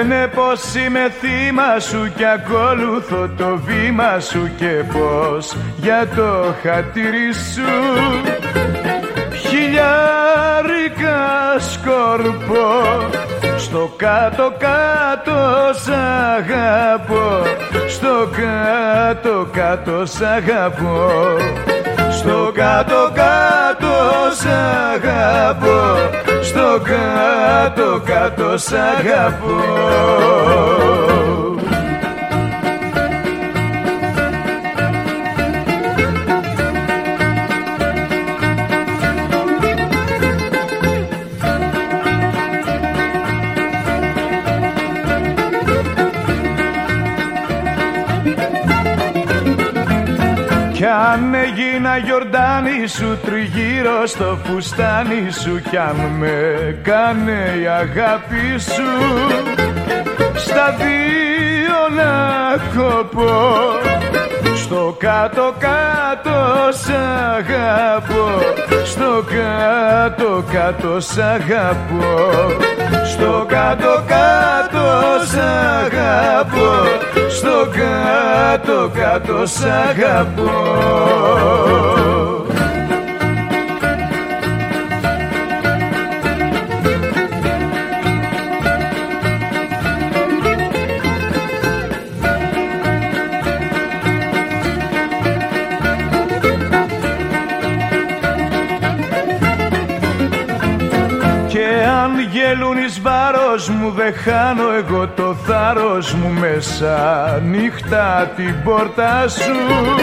Λένε πως είμαι θύμα σου κι ακολουθώ το βήμα σου και πως για το χατήρι σου χιλιάρικα σκορπώ. Στο κάτω-κάτω σ' αγαπώ, στο κάτω-κάτω σ' αγαπώ, στο κάτω-κάτω σ' αγαπώ, στο κάτω-κάτω σ' αγαπώ. Κι αν έγινα γιορτάνι σου τριγύρω στο φουστάνι σου, κι αν με κάνε η αγάπη σου στα δύο να κοπώ, στο κάτω-κάτω σ' αγαπώ, στο κάτω-κάτω σ' αγαπώ, στο κάτω-κάτω σ' αγαπώ, στο κάτω-κάτω σ' αγαπώ. Γελούν εις βάρος μου, δε χάνω εγώ το θάρρος μου, μέσα νύχτα την πόρτα σου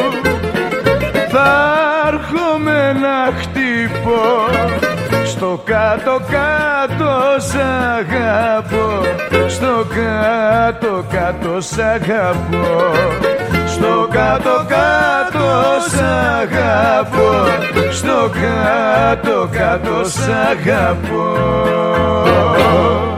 θα έρχομαι να χτυπώ, στο κάτω-κάτω σ' αγαπώ, στο κάτω-κάτω σ' αγαπώ, στο κάτω-κάτω σ' αγαπώ, στο κάτω-κάτω σ' αγαπώ.